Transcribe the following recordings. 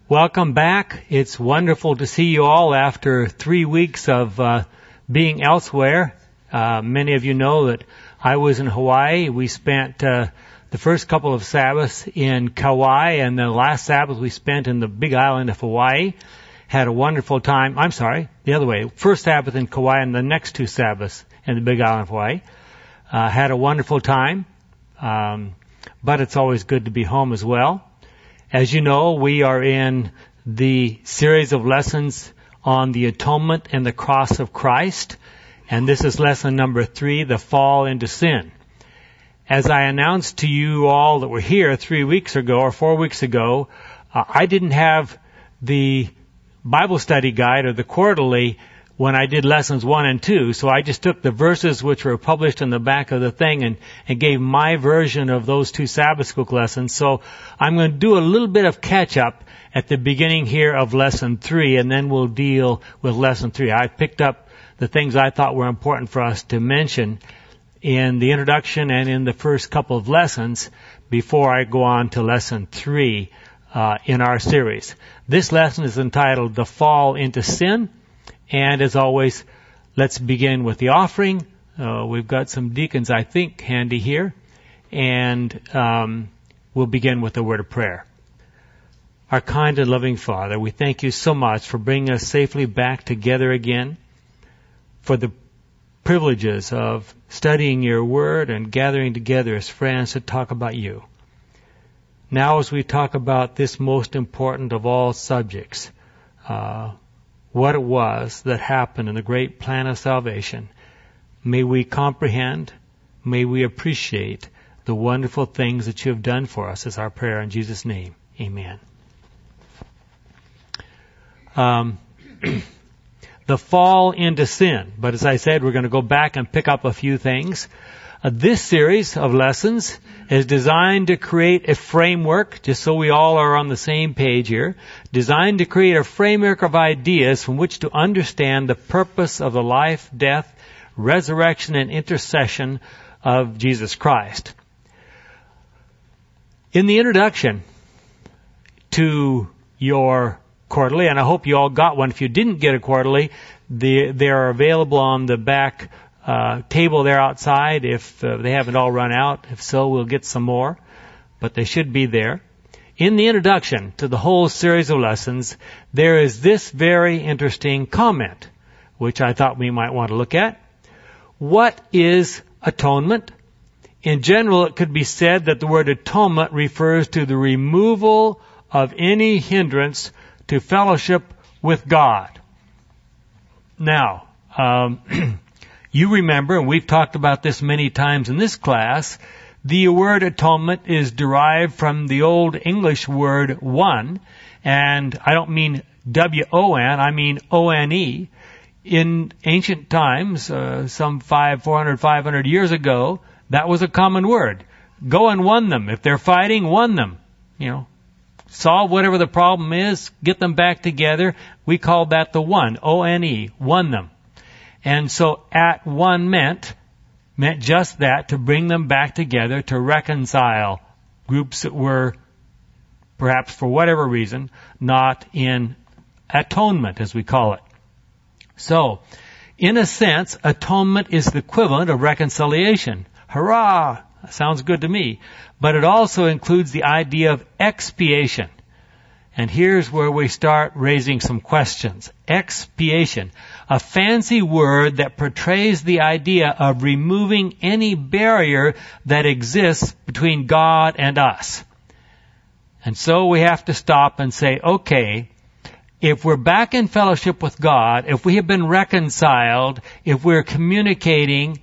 Welcome back. It's wonderful to see you all after 3 weeks of being elsewhere. Many of you know that I was in Hawaii. We spent the first couple of Sabbaths in Kauai, and the last Sabbath we spent in the Big Island of Hawaii. Had a wonderful time. I'm sorry, the other way. First Sabbath in Kauai and the next 2 Sabbaths in the Big Island of Hawaii. Had a wonderful time, but it's always good to be home as well. As you know, we are in the series of lessons on the atonement and the cross of Christ, and this is lesson number 3, the fall into sin. As I announced to you all that were here 3 weeks ago or 4 weeks ago, I didn't have the Bible study guide or the quarterly when I did lessons 1 and 2, so I just took the verses which were published in the back of the thing and gave my version of those 2 Sabbath school lessons. So I'm going to do a little bit of catch-up at the beginning here of lesson 3, and then we'll deal with lesson 3. I picked up the things I thought were important for us to mention in the introduction and in the first couple of lessons before I go on to lesson 3 in our series. This lesson is entitled The Fall into Sin. And as always, let's begin with the offering. We've got some deacons, I think, handy here. And we'll begin with a word of prayer. Our kind and loving Father, we thank you so much for bringing us safely back together again, for the privileges of studying your word and gathering together as friends to talk about you. Now as we talk about this most important of all subjects, what it was that happened in the great plan of salvation, may we comprehend, may we appreciate the wonderful things that you have done for us, is our prayer in Jesus' name. Amen. The fall into sin. But as I said, we're going to go back and pick up a few things. This series of lessons is designed to create a framework, just so we all are on the same page here, designed to create a framework of ideas from which to understand the purpose of the life, death, resurrection, and intercession of Jesus Christ. In the introduction to your quarterly, and I hope you all got one. If you didn't get a quarterly, they are available on the back table there outside if they haven't all run out. If so, we'll get some more, but they should be there. In the introduction to the whole series of lessons, there is this very interesting comment, which I thought we might want to look at. What is atonement? In general, it could be said that the word atonement refers to the removal of any hindrance to fellowship with God. Now, you remember, and we've talked about this many times in this class, the word atonement is derived from the old English word one, and I don't mean W-O-N, I mean O-N-E. In ancient times, some 500 years ago, that was a common word. Go and won them. If they're fighting, won them. Solve whatever the problem is, get them back together. We called that the one, O-N-E, won them. And so at one meant just that, to bring them back together, to reconcile groups that were, perhaps for whatever reason, not in atonement, as we call it. So, in a sense, atonement is the equivalent of reconciliation. Hurrah! Sounds good to me. But it also includes the idea of expiation. And here's where we start raising some questions. Expiation, a fancy word that portrays the idea of removing any barrier that exists between God and us. And so we have to stop and say, okay, if we're back in fellowship with God, if we have been reconciled, if we're communicating,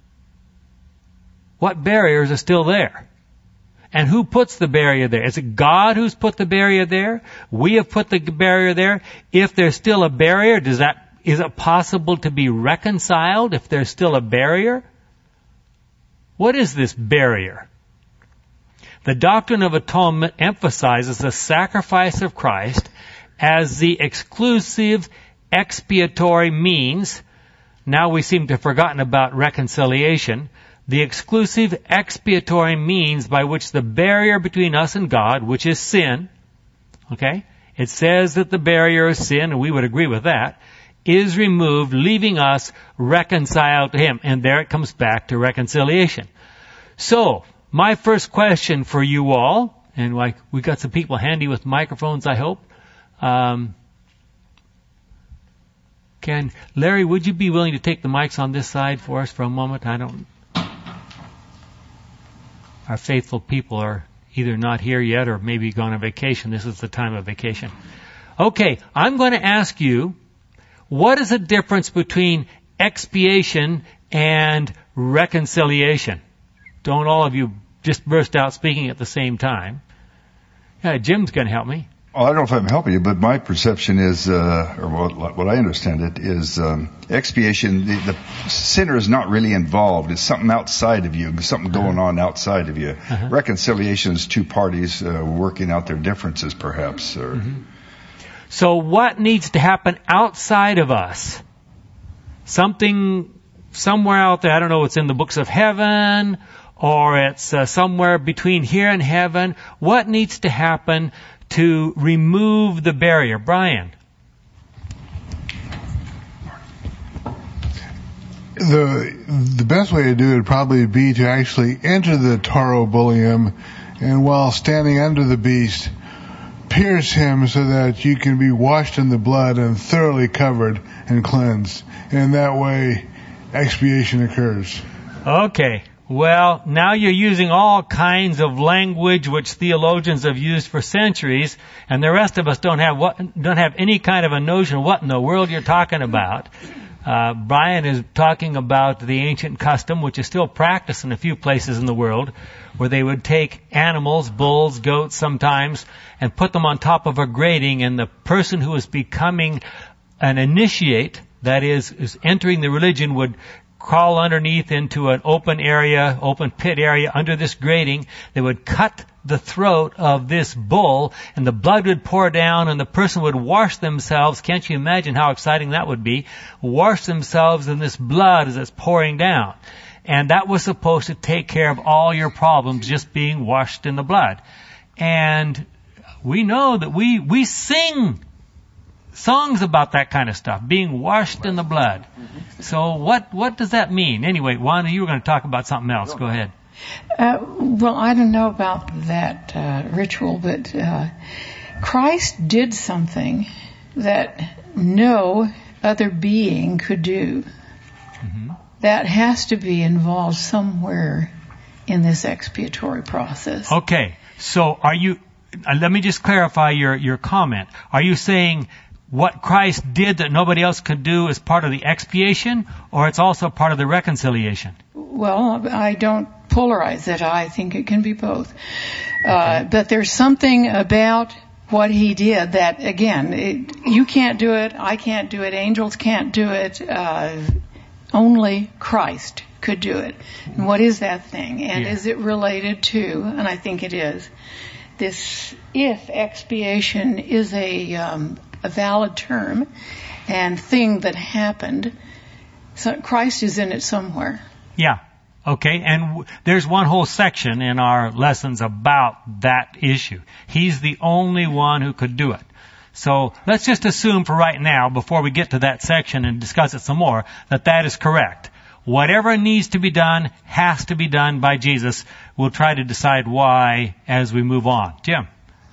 what barriers are still there? And who puts the barrier there? Is it God who's put the barrier there? We have put the barrier there. If there's still a barrier, is it possible to be reconciled if there's still a barrier? What is this barrier? The doctrine of atonement emphasizes the sacrifice of Christ as the exclusive expiatory means. Now we seem to have forgotten about reconciliation. The exclusive expiatory means by which the barrier between us and God, which is sin, It says that the barrier of sin, and we would agree with that, is removed, leaving us reconciled to Him. And there it comes back to reconciliation. So, my first question for you all, and like we got some people handy with microphones, I hope. Larry, would you be willing to take the mics on this side for us for a moment? Our faithful people are either not here yet or maybe gone on vacation. This is the time of vacation. Okay, I'm going to ask you, what is the difference between expiation and reconciliation? Don't all of you just burst out speaking at the same time. Yeah, Jim's going to help me. Well, I don't know if I'm helping you, but my perception is, or what I understand it, is expiation, the sinner is not really involved. It's something outside of you, something going on outside of you. Reconciliation is two parties working out their differences, perhaps. So what needs to happen outside of us? Something somewhere out there, I don't know, it's in the books of heaven, or it's somewhere between here and heaven. What needs to happen to remove the barrier? Brian. The best way to do it would probably be to actually enter the taurobolium, and while standing under the beast, pierce him so that you can be washed in the blood and thoroughly covered and cleansed. And that way, expiation occurs. Okay. Well, now you're using all kinds of language which theologians have used for centuries, and the rest of us don't have any kind of a notion of what in the world you're talking about. Brian is talking about the ancient custom, which is still practiced in a few places in the world, where they would take animals, bulls, goats sometimes, and put them on top of a grating, and the person who is becoming an initiate, that is entering the religion, would crawl underneath into an open pit area under this grating. They would cut the throat of this bull, and the blood would pour down, and the person would wash themselves. Can't you imagine how exciting that would be? Wash themselves in this blood as it's pouring down. And that was supposed to take care of all your problems, just being washed in the blood. And we know that we sing songs about that kind of stuff, being washed in the blood. So what does that mean? Anyway, Wanda, you were going to talk about something else. Go ahead. Well, I don't know about that ritual, but Christ did something that no other being could do. That has to be involved somewhere in this expiatory process. Okay, so are you, let me just clarify your comment. Are you saying what Christ did that nobody else could do is part of the expiation, or it's also part of the reconciliation? Well, I don't polarize it. I think it can be both. But there's something about what he did that, again, you can't do it, I can't do it, angels can't do it, only Christ could do it. And what is that thing? And is it related to, and I think it is, this, if expiation is a valid term and thing that happened, so Christ is in it somewhere. Yeah. Okay, and there's one whole section in our lessons about that issue. He's the only one who could do it. So let's just assume for right now, before we get to that section and discuss it some more, that is correct. Whatever needs to be done has to be done by Jesus. We'll try to decide why as we move on. Jim?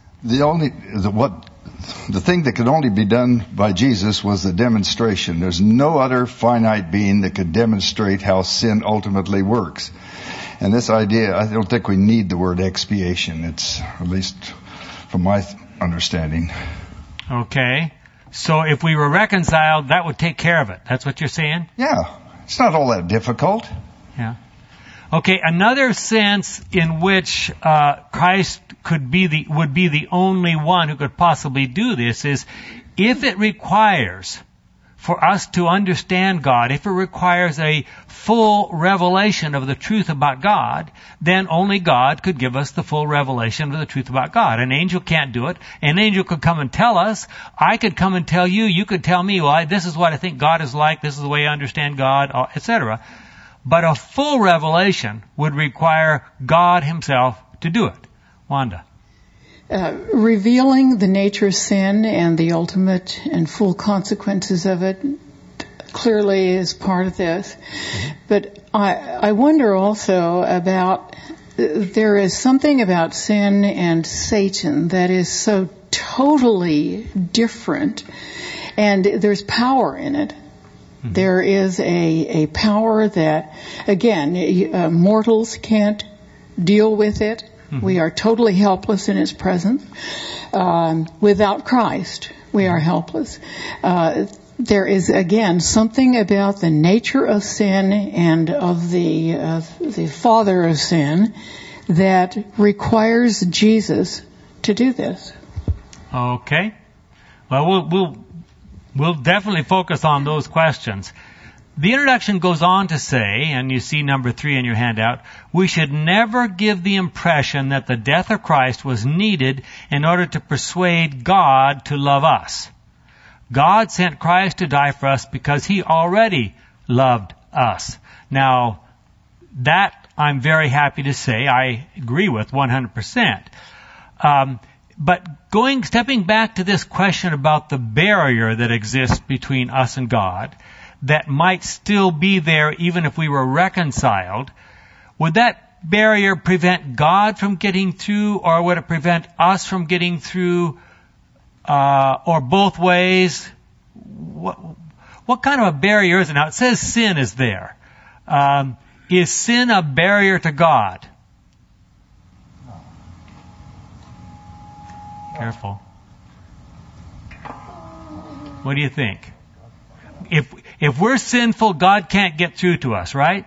The thing that could only be done by Jesus was the demonstration. There's no other finite being that could demonstrate how sin ultimately works. And this idea, I don't think we need the word expiation. It's, at least from my understanding. Okay. So if we were reconciled, that would take care of it. That's what you're saying? Yeah. It's not all that difficult. Yeah. Okay, another sense in which Christ would be the only one who could possibly do this is if it requires for us to understand God, if it requires a full revelation of the truth about God, then only God could give us the full revelation of the truth about God. An angel can't do it. An angel could come and tell us. I could come and tell you. You could tell me, well, this is what I think God is like. This is the way I understand God, etc. But a full revelation would require God himself to do it. Wanda? revealing the nature of sin and the ultimate and full consequences of it clearly is part of this. But I wonder also about, there is something about sin and Satan that is so totally different, and there's power in it. Mm-hmm. There is a power that, again, mortals can't deal with it. Mm-hmm. We are totally helpless in its presence. Without Christ, we are helpless. There is, again, something about the nature of sin and of the father of sin that requires Jesus to do this. Okay. Well, we'll definitely focus on those questions. The introduction goes on to say, and you see number 3 in your handout, we should never give the impression that the death of Christ was needed in order to persuade God to love us. God sent Christ to die for us because He already loved us. Now, that I'm very happy to say I agree with 100%. But stepping back to this question about the barrier that exists between us and God, that might still be there even if we were reconciled, would that barrier prevent God from getting through, or would it prevent us from getting through, or both ways? What kind of a barrier is it? Now, it says sin is there. Is sin a barrier to God? Careful. What do you think? If we're sinful, God can't get through to us, right?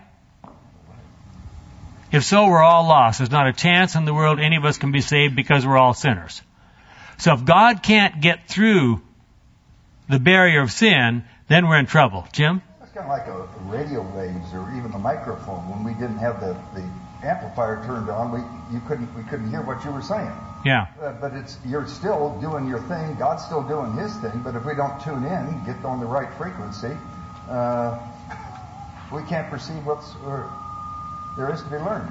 If so, we're all lost. There's not a chance in the world any of us can be saved because we're all sinners. So if God can't get through the barrier of sin, then we're in trouble. Jim? It's kind of like a radio waves or even a microphone. When we didn't have the amplifier turned on, we couldn't hear what you were saying. Yeah. But you're still doing your thing. God's still doing His thing. But if we don't tune in, get on the right frequency, we can't perceive what's there is to be learned.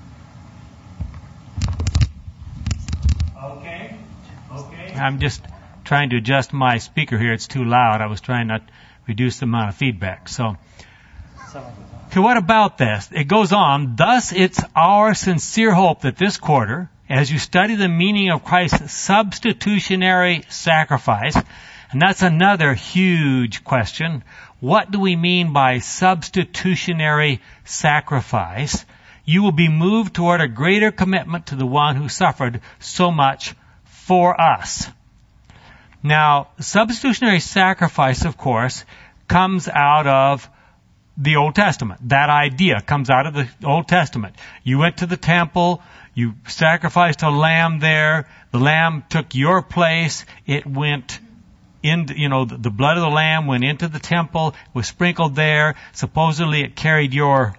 Okay. I'm just trying to adjust my speaker here. It's too loud. I was trying to reduce the amount of feedback. So, what about this? It goes on. Thus, it's our sincere hope that this quarter, as you study the meaning of Christ's substitutionary sacrifice, and that's another huge question. What do we mean by substitutionary sacrifice? You will be moved toward a greater commitment to the one who suffered so much for us. Now, substitutionary sacrifice, of course, comes out of the Old Testament. That idea comes out of the Old Testament. You went to the temple, you sacrificed a lamb there, the lamb took your place, it went in, the blood of the lamb went into the temple, was sprinkled there, supposedly it carried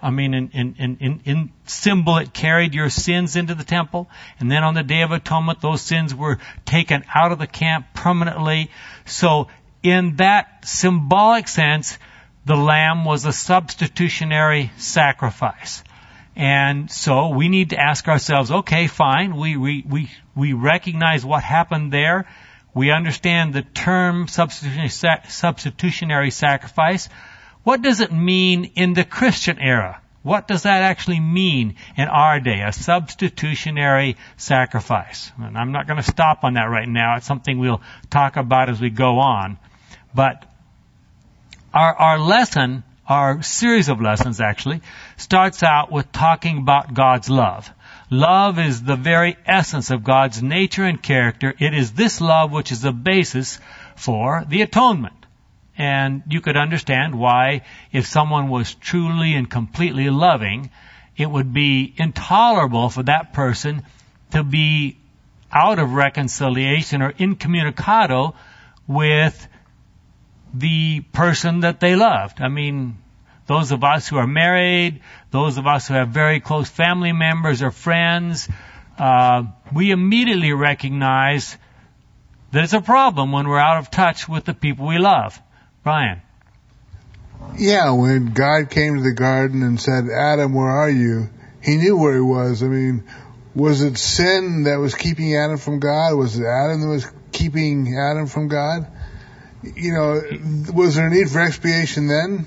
in symbol it carried your sins into the temple, and then on the Day of Atonement those sins were taken out of the camp permanently. So in that symbolic sense, the lamb was a substitutionary sacrifice. And so we need to ask ourselves, okay, fine, we recognize what happened there. We understand the term substitutionary sacrifice. What does it mean in the Christian era? What does that actually mean in our day, a substitutionary sacrifice? And I'm not going to stop on that right now. It's something we'll talk about as we go on. But our lesson, our series of lessons actually, starts out with talking about God's love. Love is the very essence of God's nature and character. It is this love which is the basis for the atonement. And you could understand why, if someone was truly and completely loving, it would be intolerable for that person to be out of reconciliation or incommunicado with the person that they loved. I mean, those of us who are married, those of us who have very close family members or friends, we immediately recognize that it's a problem when we're out of touch with the people we love. Brian? Yeah, when God came to the garden and said, Adam, where are you? He knew where he was. I mean, Was it sin that was keeping Adam from God? Was it Adam that was keeping Adam from God? Was there a need for expiation then?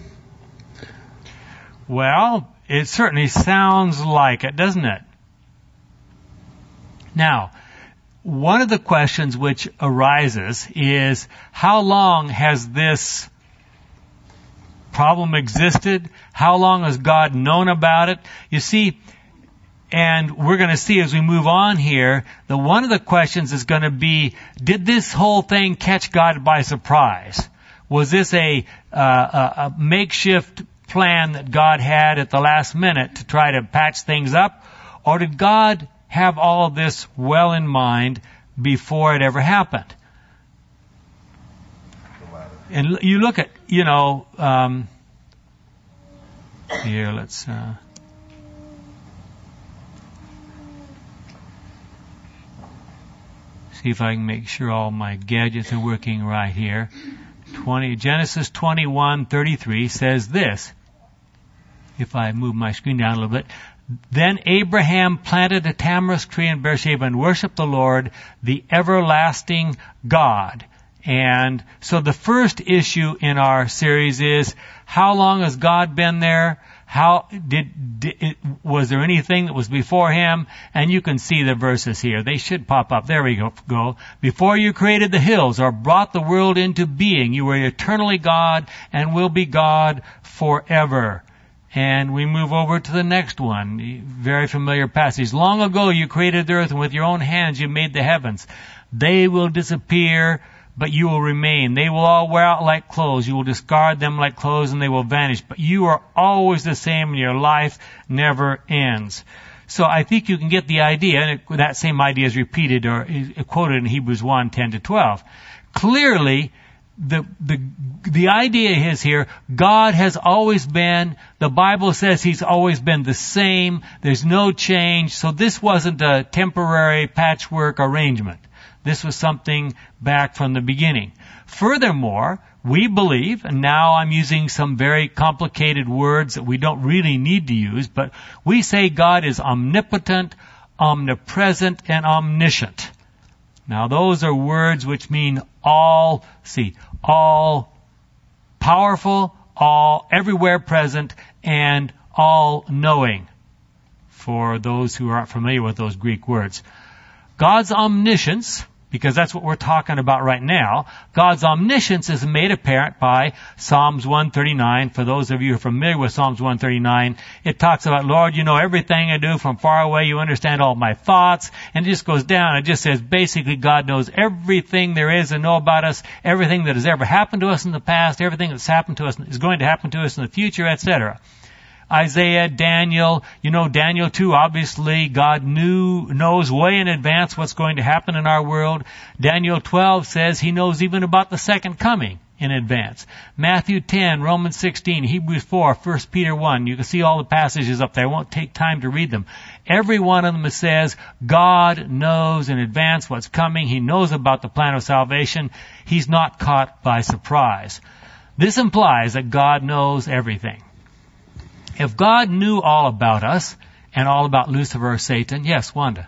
Well, it certainly sounds like it, doesn't it? Now, one of the questions which arises is, how long has this problem existed? How long has God known about it? You see, and we're going to see as we move on here, that one of the questions is going to be, did this whole thing catch God by surprise? Was this a makeshift plan that God had at the last minute to try to patch things up? Or did God have all of this well in mind before it ever happened? And you look at, here, let's, see if I can make sure all my gadgets are working right here. Genesis 21:33 says this. If I move my screen down a little bit. Then Abraham planted a tamarisk tree in Beersheba and worshiped the Lord, the everlasting God. And so the first issue in our series is, how long has God been there? Was there anything that was before him? And you can see the verses here. They should pop up. There we go. Before you created the hills or brought the world into being, you were eternally God and will be God forever. And we move over to the next one. Very familiar passage. Long ago you created the earth, and with your own hands you made the heavens. They will disappear, but you will remain. They will all wear out like clothes. You will discard them like clothes, and they will vanish. But you are always the same, and your life never ends. So I think you can get the idea, and that same idea is repeated or is quoted in Hebrews 1:10-12. Clearly, the idea is here, God has always been, the Bible says he's always been the same, there's no change, so this wasn't a temporary patchwork arrangement. This was something back from the beginning. Furthermore, we believe, and now I'm using some very complicated words that we don't really need to use, but we say God is omnipotent, omnipresent, and omniscient. Now those are words which mean all powerful, all everywhere present, and all knowing, for those who aren't familiar with those Greek words. God's omniscience, because that's what we're talking about right now, God's omniscience is made apparent by Psalms 139. For those of you who are familiar with Psalms 139, it talks about, Lord, you know everything I do from far away. You understand all my thoughts. And it just goes down. It just says basically God knows everything there is to know about us, everything that has ever happened to us in the past, everything that's happened to us is going to happen to us in the future, etc. Isaiah, Daniel, Daniel 2, obviously God knows way in advance what's going to happen in our world. Daniel 12 says he knows even about the second coming in advance. Matthew 10, Romans 16, Hebrews 4, 1 Peter 1. You can see all the passages up there. I won't take time to read them. Every one of them says God knows in advance what's coming. He knows about the plan of salvation. He's not caught by surprise. This implies that God knows everything. If God knew all about us and all about Lucifer or Satan, yes, Wanda.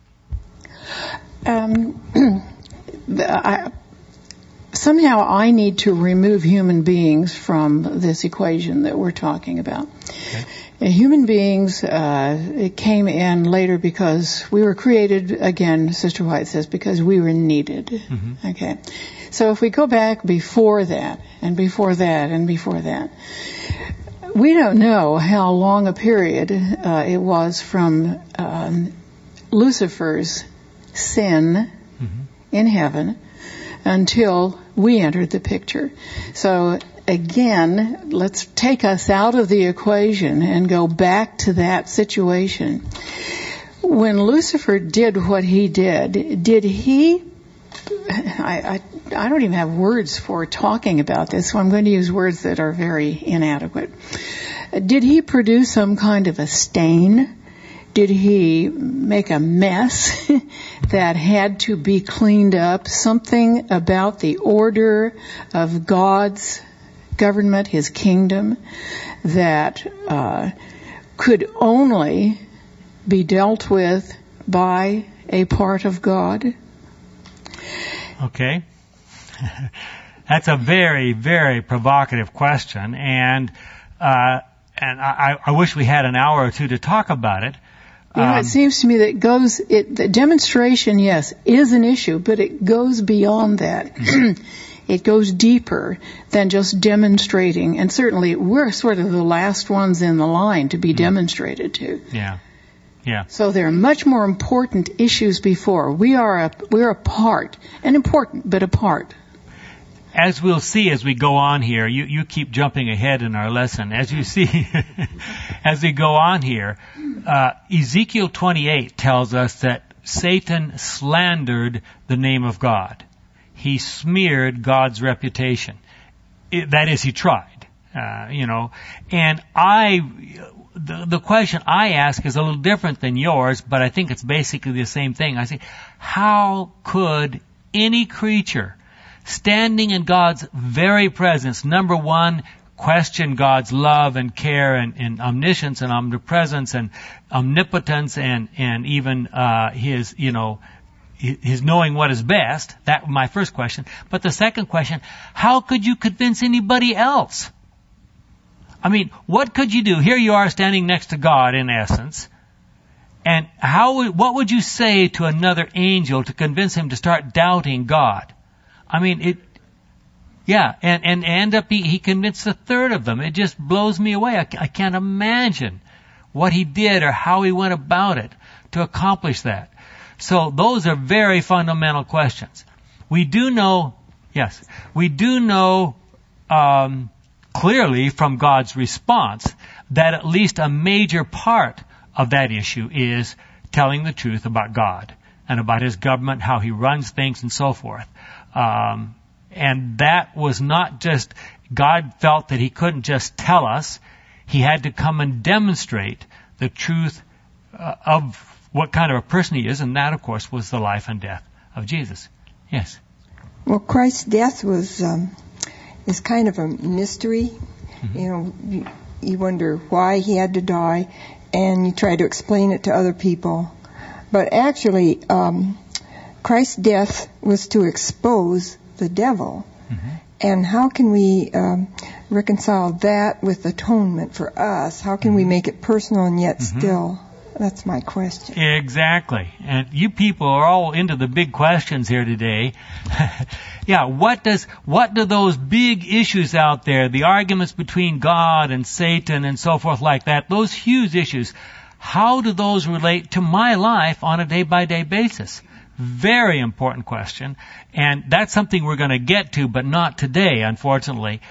Somehow I need to remove human beings from this equation that we're talking about. Okay. Human beings came in later because we were created, again, Sister White says, because we were needed. Mm-hmm. Okay. So if we go back before that, and before that, and before that, we don't know how long a period it was from Lucifer's sin in heaven until we entered the picture. So again, let's take us out of the equation and go back to that situation. When Lucifer did what he did he... I don't even have words for talking about this, so I'm going to use words that are very inadequate. Did he produce some kind of a stain? Did he make a mess that had to be cleaned up? Something about the order of God's government, his kingdom, that could only be dealt with by a part of God? Okay. That's a very, very provocative question, and I wish we had an hour or two to talk about it. It seems to me that the demonstration, yes, is an issue, but it goes beyond that. It goes deeper than just demonstrating, and certainly we're sort of the last ones in the line to be demonstrated to. Yeah. Yeah. So there are much more important issues before. We're a part, and important, but a part. As we'll see as we go on here, you keep jumping ahead in our lesson. As you see, as we go on here, Ezekiel 28 tells us that Satan slandered the name of God. He smeared God's reputation. That is, he tried, And the question I ask is a little different than yours, but I think it's basically the same thing. I say, how could any creature standing in God's very presence, number one, question God's love and care and omniscience and omnipresence and omnipotence and even his knowing what is best? That was my first question. But the second question, how could you convince anybody else? I mean, what could you do? Here you are standing next to God, in essence. And what would you say to another angel to convince him to start doubting God? I mean, and end up he convinced a third of them. It just blows me away. I can't imagine what he did or how he went about it to accomplish that. So those are very fundamental questions. We do know clearly from God's response that at least a major part of that issue is telling the truth about God and about His government, how He runs things and so forth. And that was not just, God felt that He couldn't just tell us, He had to come and demonstrate the truth of what kind of a person He is, and that, of course, was the life and death of Jesus. Yes? Well, Christ's death is kind of a mystery. Mm-hmm. You wonder why He had to die, and you try to explain it to other people. But actually, Christ's death was to expose the devil. Mm-hmm. And how can we reconcile that with atonement for us? How can we make it personal and yet still? That's my question. Exactly. And you people are all into the big questions here today. Yeah, what do those big issues out there, the arguments between God and Satan and so forth like that, those huge issues, how do those relate to my life on a day-by-day basis? Very important question. And that's something we're going to get to, but not today, unfortunately.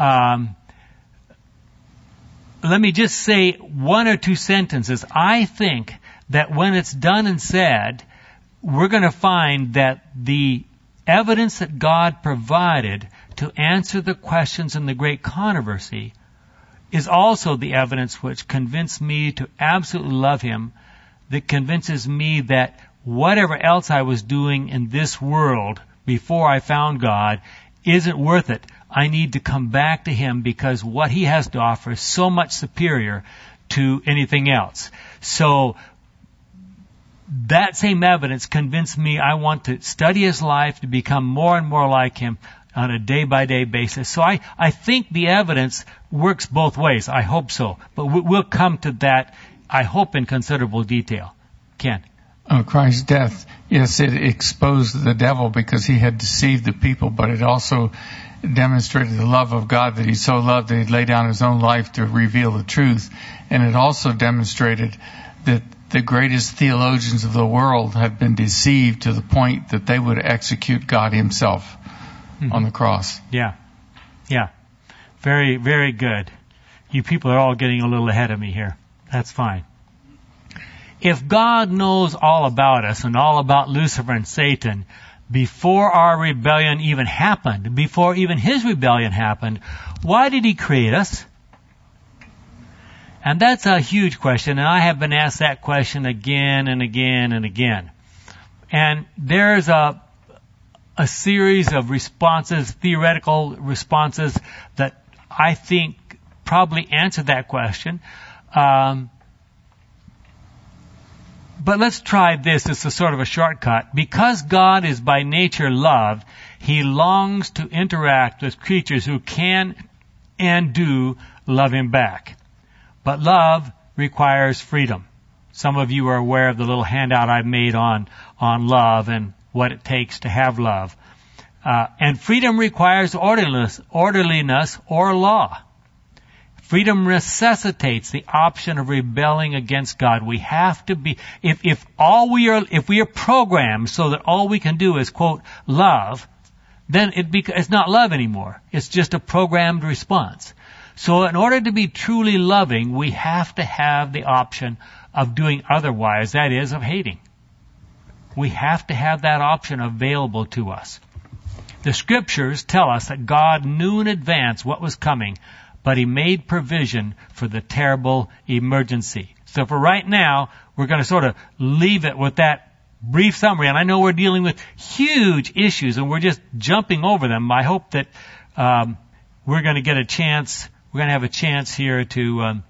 Let me just say one or two sentences. I think that when it's done and said, we're going to find that the evidence that God provided to answer the questions in the great controversy is also the evidence which convinced me to absolutely love Him, that convinces me that whatever else I was doing in this world before I found God isn't worth it. I need to come back to Him because what He has to offer is so much superior to anything else. So that same evidence convinced me I want to study His life to become more and more like Him on a day-by-day basis. So I think the evidence works both ways. I hope so. But we'll come to that, I hope, in considerable detail. Ken? Christ's death, yes, it exposed the devil because he had deceived the people, but it also demonstrated the love of God, that He so loved that He'd lay down His own life to reveal the truth. And it also demonstrated that the greatest theologians of the world have been deceived to the point that they would execute God Himself on the cross. Yeah. Very, very good. You people are all getting a little ahead of me here. That's fine. If God knows all about us and all about Lucifer and Satan before our rebellion even happened, before even His rebellion happened, why did He create us? And that's a huge question, and I have been asked that question again and again and again. And there's a series of responses, theoretical responses, that I think probably answer that question. But let's try this as a sort of a shortcut. Because God is by nature love, He longs to interact with creatures who can and do love Him back. But love requires freedom. Some of you are aware of the little handout I've made on love and what it takes to have love. And freedom requires orderliness or law. Freedom necessitates the option of rebelling against God. We have to be, if we are programmed so that all we can do is quote love, then it's not love anymore. It's just a programmed response. So in order to be truly loving, we have to have the option of doing otherwise, that is, of hating. We have to have that option available to us. The scriptures tell us that God knew in advance what was coming, but He made provision for the terrible emergency. So for right now, we're going to sort of leave it with that brief summary. And I know we're dealing with huge issues and we're just jumping over them. I hope that we're going to get a chance, we're going to have a chance here to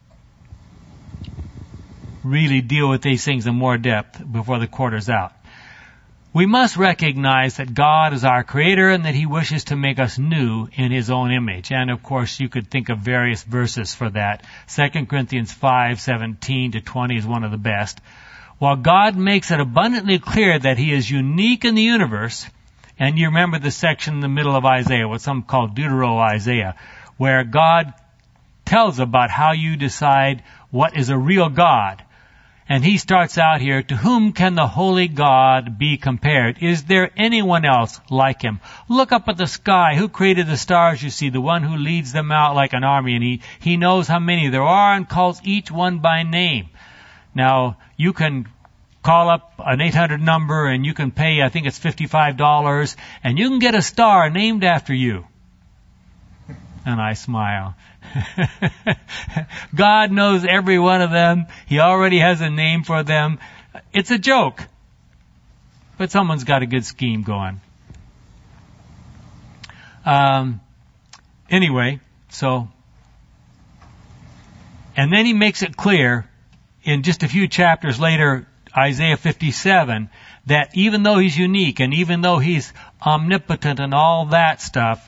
really deal with these things in more depth before the quarter's out. We must recognize that God is our Creator and that He wishes to make us new in His own image. And of course, you could think of various verses for that. 2 Corinthians 5:17-20 is one of the best. While God makes it abundantly clear that He is unique in the universe, and you remember the section in the middle of Isaiah, what some call Deutero-Isaiah, where God tells about how you decide what is a real God. And He starts out here, to whom can the holy God be compared? Is there anyone else like Him? Look up at the sky. Who created the stars you see? The one who leads them out like an army. And He knows how many there are and calls each one by name. Now, you can call up an 800 number and you can pay, I think it's $55, and you can get a star named after you. And I smile. God knows every one of them. He already has a name for them. It's a joke. But someone's got a good scheme going. Anyway, so, and then He makes it clear in just a few chapters later, Isaiah 57, that even though He's unique and even though He's omnipotent and all that stuff,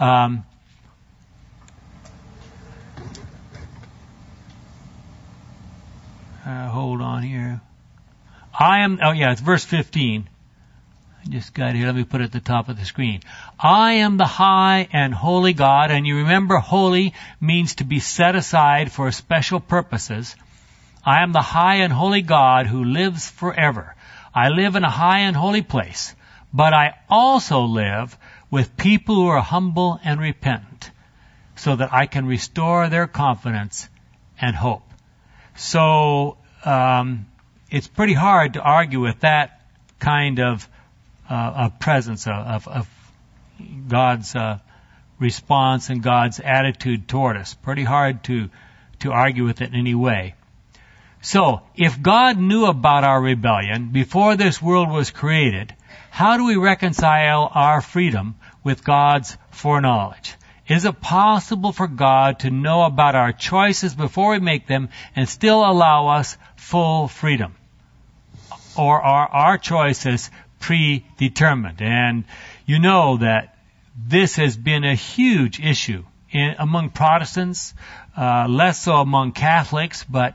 hold on here. It's verse 15. I just got it here. Let me put it at the top of the screen. I am the high and holy God, and you remember holy means to be set aside for special purposes. I am the high and holy God who lives forever. I live in a high and holy place, but I also live with people who are humble and repentant, so that I can restore their confidence and hope. So it's pretty hard to argue with that kind of presence of God's response and God's attitude toward us. Pretty hard to argue with it in any way. So, if God knew about our rebellion before this world was created, how do we reconcile our freedom with God's foreknowledge? Is it possible for God to know about our choices before we make them and still allow us full freedom? Or are our choices predetermined? And you know that this has been a huge issue among Protestants, less so among Catholics, but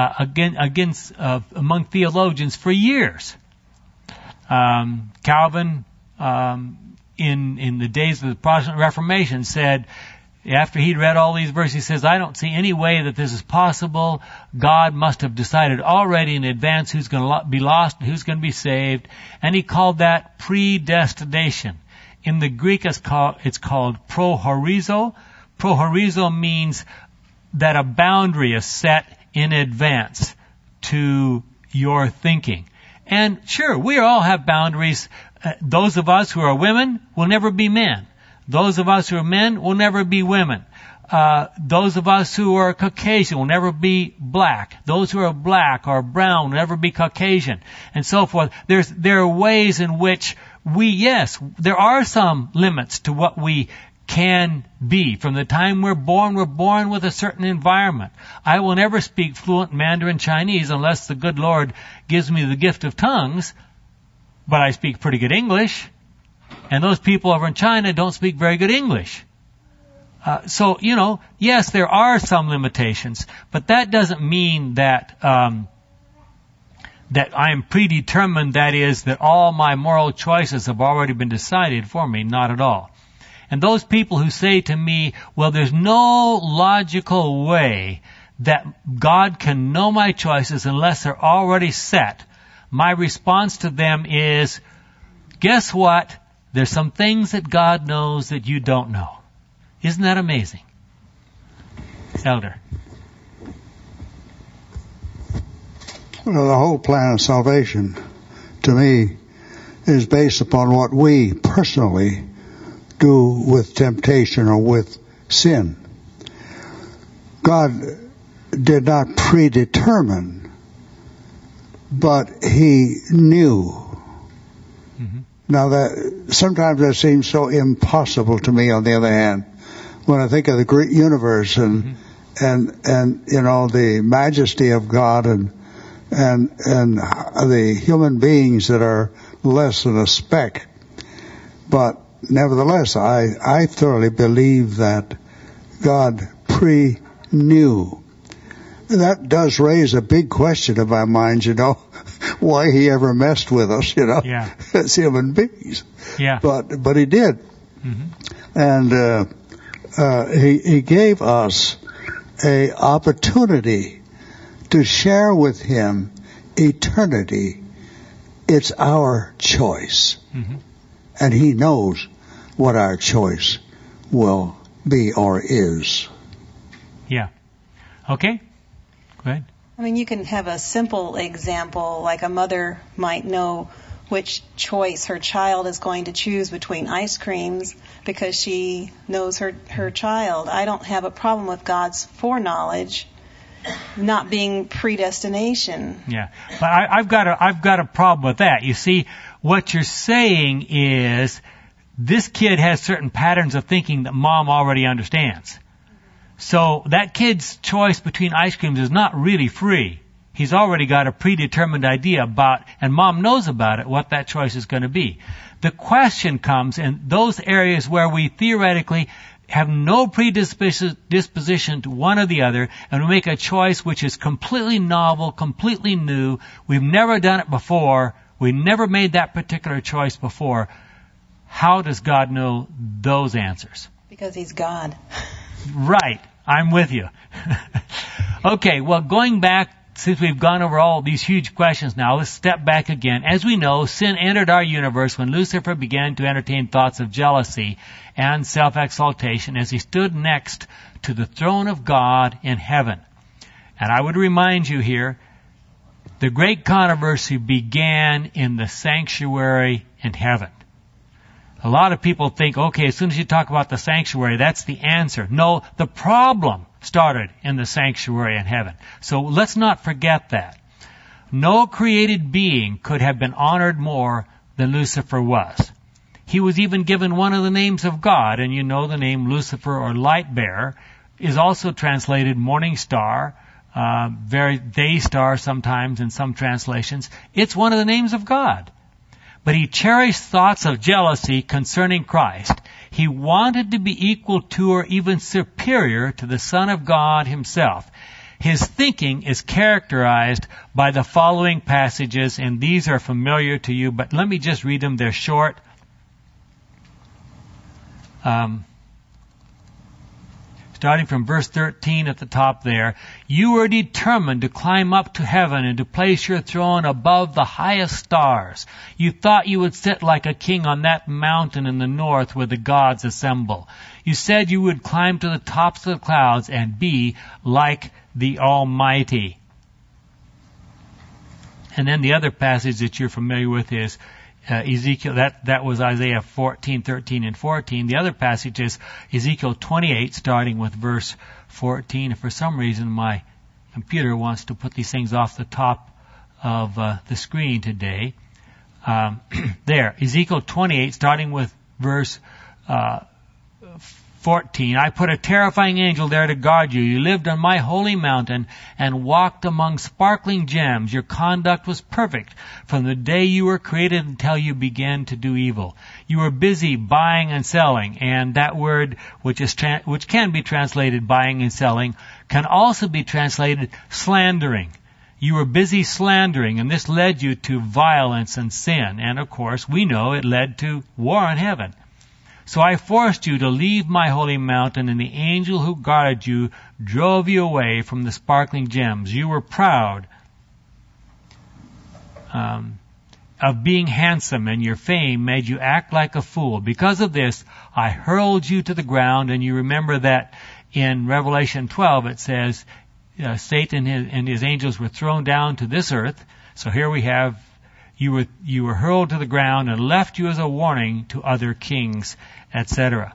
among theologians for years. Calvin, in the days of the Protestant Reformation, said, after he'd read all these verses, he says, I don't see any way that this is possible. God must have decided already in advance who's going to be lost and who's going to be saved. And he called that predestination. In the Greek, it's called prohorizo. Prohorizo means that a boundary is set in advance to your thinking. And sure, we all have boundaries. Those of us who are women will never be men. Those of us who are men will never be women. Those of us who are Caucasian will never be black. Those who are black or brown will never be Caucasian, and so forth. There are ways in which there are some limits to what we can be. From the time we're born with a certain environment. I will never speak fluent Mandarin Chinese unless the good Lord gives me the gift of tongues, but I speak pretty good English, and those people over in China don't speak very good English. So, yes, there are some limitations, but that doesn't mean that that I am predetermined, that is, that all my moral choices have already been decided for me. Not at all. And those people who say to me, well, there's no logical way that God can know my choices unless they're already set, my response to them is, guess what? There's some things that God knows that you don't know. Isn't that amazing? Elder. Well, the whole plan of salvation, to me, is based upon what we personally do with temptation or with sin. God did not predetermine, but He knew. Mm-hmm. Now, sometimes that seems so impossible to me. On the other hand, when I think of the great universe and the majesty of God and the human beings that are less than a speck, but nevertheless, I thoroughly believe that God pre-knew. That does raise a big question in my mind, why He ever messed with us, yeah. as human beings. Yeah. But He did. Mm-hmm. And He gave us a opportunity to share with Him eternity. It's our choice. Mm-hmm. And He knows what our choice will be or is. Yeah. Okay. Go ahead. I mean, you can have a simple example, like a mother might know which choice her child is going to choose between ice creams because she knows her child. I don't have a problem with God's foreknowledge not being predestination. Yeah. But I've got a problem with that. You see, what you're saying is this kid has certain patterns of thinking that mom already understands. So that kid's choice between ice creams is not really free. He's already got a predetermined idea about, and mom knows about it, what that choice is going to be. The question comes in those areas where we theoretically have no predisposition to one or the other, and we make a choice which is completely novel, completely new. We've never done it before. We never made that particular choice before. How does God know those answers? Because He's God. Right. I'm with you. Okay, well, going back, since we've gone over all these huge questions now, let's step back again. As we know, sin entered our universe when Lucifer began to entertain thoughts of jealousy and self-exaltation as he stood next to the throne of God in heaven. And I would remind you here, the great controversy began in the sanctuary in heaven. A lot of people think, okay, as soon as you talk about the sanctuary, that's the answer. No, the problem started in the sanctuary in heaven. So let's not forget that. No created being could have been honored more than Lucifer was. He was even given one of the names of God, and you know the name Lucifer or light bearer is also translated morning star, very day star sometimes in some translations. It's one of the names of God. But he cherished thoughts of jealousy concerning Christ. He wanted to be equal to or even superior to the Son of God Himself. His thinking is characterized by the following passages, and these are familiar to you, but let me just read them. They're short. Starting from verse 13 at the top there, you were determined to climb up to heaven and to place your throne above the highest stars. You thought you would sit like a king on that mountain in the north where the gods assemble. You said you would climb to the tops of the clouds and be like the Almighty. And then the other passage that you're familiar with is Ezekiel, that was Isaiah 14, 13, and 14. The other passage is Ezekiel 28, starting with verse 14. If for some reason my computer wants to put these things off the top of the screen today. There, Ezekiel 28, starting with verse 14. I put a terrifying angel there to guard you. You lived on my holy mountain and walked among sparkling gems. Your conduct was perfect from the day you were created until you began to do evil. You were busy buying and selling, and that word, which can be translated buying and selling, can also be translated slandering. You were busy slandering, and this led you to violence and sin. And of course, we know it led to war in heaven. So I forced you to leave my holy mountain, and the angel who guarded you drove you away from the sparkling gems. You were proud of being handsome, and your fame made you act like a fool. Because of this, I hurled you to the ground, and you remember that in Revelation 12 it says Satan and his angels were thrown down to this earth. So here we have you were hurled to the ground and left you as a warning to other kings, etc.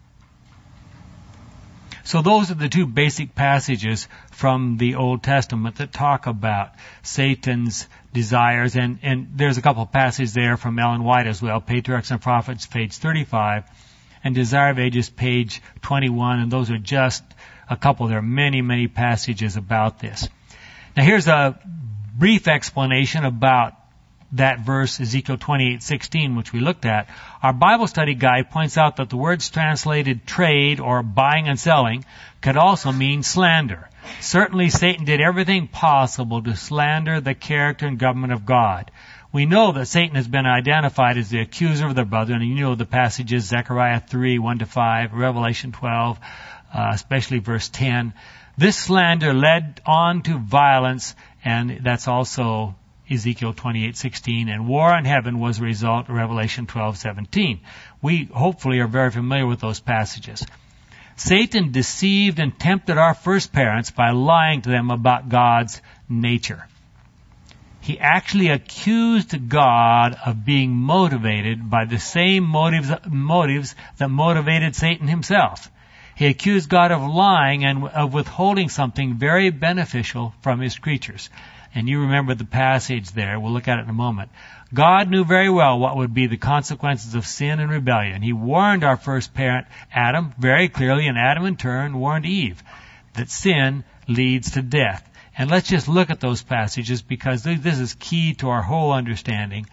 So those are the two basic passages from the Old Testament that talk about Satan's desires, and there's a couple of passages there from Ellen White as well, Patriarchs and Prophets, page 35, and Desire of Ages, page 21, and those are just a couple. There are many, many passages about this. Now here's a brief explanation about that verse, Ezekiel 28:16, which we looked at. Our Bible study guide points out that the words translated trade or buying and selling could also mean slander. Certainly Satan did everything possible to slander the character and government of God. We know that Satan has been identified as the accuser of the brethren, and you know the passages, Zechariah 3:1-5, Revelation 12, especially verse 10. This slander led on to violence, and that's also Ezekiel 28:16, and war in heaven was a result of Revelation 12:17. We hopefully are very familiar with those passages. Satan deceived and tempted our first parents by lying to them about God's nature. He actually accused God of being motivated by the same motives that motivated Satan himself. He accused God of lying and of withholding something very beneficial from his creatures. And you remember the passage there. We'll look at it in a moment. God knew very well what would be the consequences of sin and rebellion. He warned our first parent, Adam, very clearly, and Adam in turn warned Eve that sin leads to death. And let's just look at those passages because this is key to our whole understanding.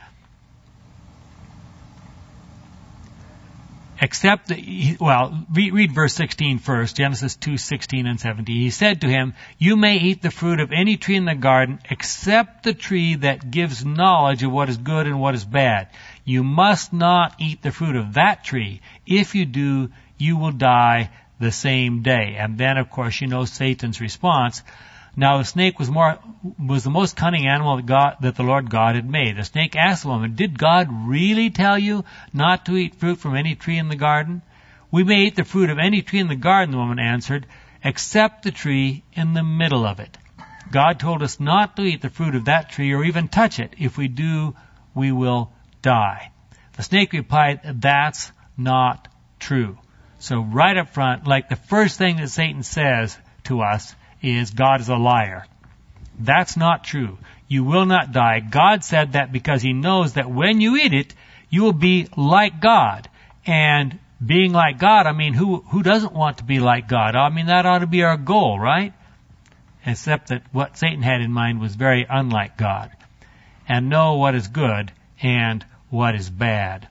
Read verse 16 first, Genesis 2:16 and 17. He said to him, you may eat the fruit of any tree in the garden except the tree that gives knowledge of what is good and what is bad. You must not eat the fruit of that tree. If you do, you will die the same day. And then, of course, you know Satan's response. Now the snake was the most cunning animal that the Lord God had made. The snake asked the woman, did God really tell you not to eat fruit from any tree in the garden? We may eat the fruit of any tree in the garden, the woman answered, except the tree in the middle of it. God told us not to eat the fruit of that tree or even touch it. If we do, we will die. The snake replied, that's not true. So right up front, like the first thing that Satan says to us is God is a liar. That's not true. You will not die. God said that because he knows that when you eat it, you will be like God. And being like God, I mean, who doesn't want to be like God? I mean, that ought to be our goal, right? Except that what Satan had in mind was very unlike God. And know what is good and what is bad.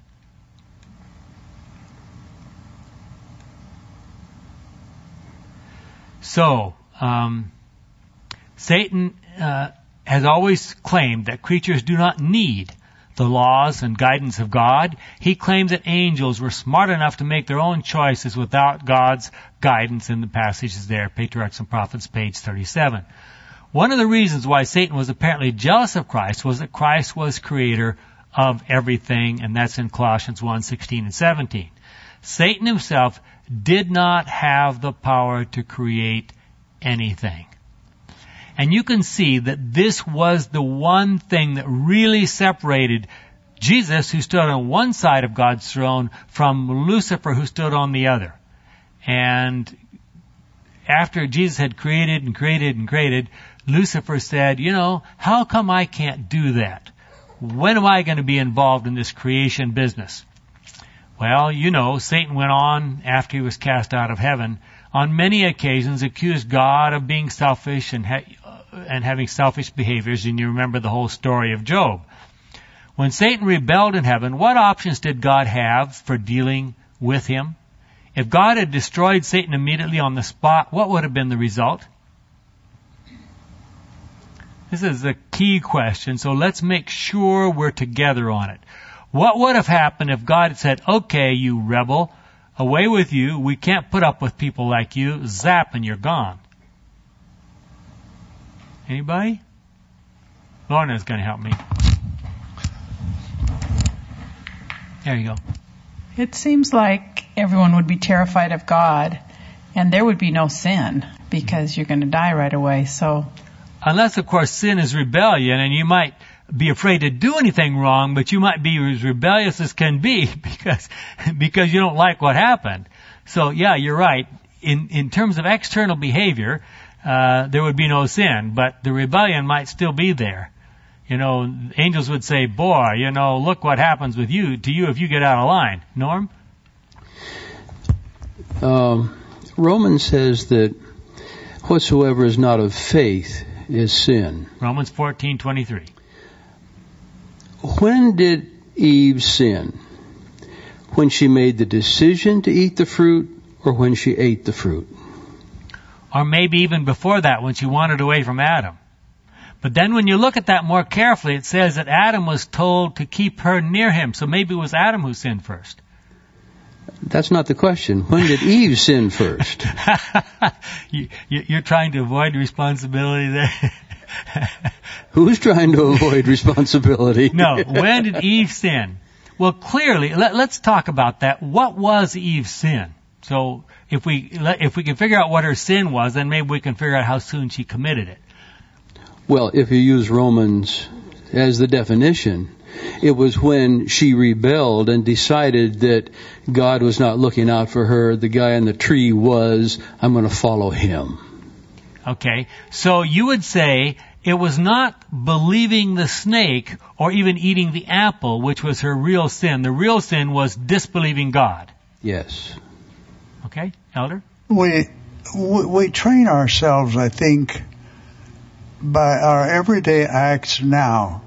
So, Satan has always claimed that creatures do not need the laws and guidance of God. He claimed that angels were smart enough to make their own choices without God's guidance in the passages there, Patriarchs and Prophets, page 37. One of the reasons why Satan was apparently jealous of Christ was that Christ was creator of everything, and that's in Colossians 1:16 and 17. Satan himself did not have the power to create anything. And you can see that this was the one thing that really separated Jesus, who stood on one side of God's throne, from Lucifer, who stood on the other. And after Jesus had created and created and created, Lucifer said, how come I can't do that? When am I going to be involved in this creation business? Well, you know, Satan went on after he was cast out of heaven, on many occasions accused God of being selfish and having selfish behaviors, and you remember the whole story of Job. When Satan rebelled in heaven, what options did God have for dealing with him? If God had destroyed Satan immediately on the spot, what would have been the result? This is a key question, so let's make sure we're together on it. What would have happened if God had said, okay, you rebel, away with you, we can't put up with people like you, zap, and you're gone? Anybody? Lorna's going to help me. There you go. It seems like everyone would be terrified of God, and there would be no sin, because you're going to die right away. So, unless, of course, sin is rebellion, and you might be afraid to do anything wrong, but you might be as rebellious as can be because you don't like what happened. So, yeah, you're right. In terms of external behavior, there would be no sin, but the rebellion might still be there. You know, angels would say, boy, you know, look what happens to you if you get out of line. Norm? Romans says that whatsoever is not of faith is sin. Romans 14:23. When did Eve sin? When she made the decision to eat the fruit, or when she ate the fruit? Or maybe even before that, when she wandered away from Adam. But then when you look at that more carefully, it says that Adam was told to keep her near him. So maybe it was Adam who sinned first. That's not the question. When did Eve sin first? You're trying to avoid responsibility there. Who's trying to avoid responsibility? No, when did Eve sin? Well, clearly, let's talk about that. What was Eve's sin? So if we can figure out what her sin was, then maybe we can figure out how soon she committed it. Well, if you use Romans as the definition, it was when she rebelled and decided that God was not looking out for her. The guy on the tree was. I'm going to follow him. Okay, so you would say it was not believing the snake or even eating the apple, which was her real sin. The real sin was disbelieving God. Yes. Okay, Elder? We train ourselves, I think, by our everyday acts now,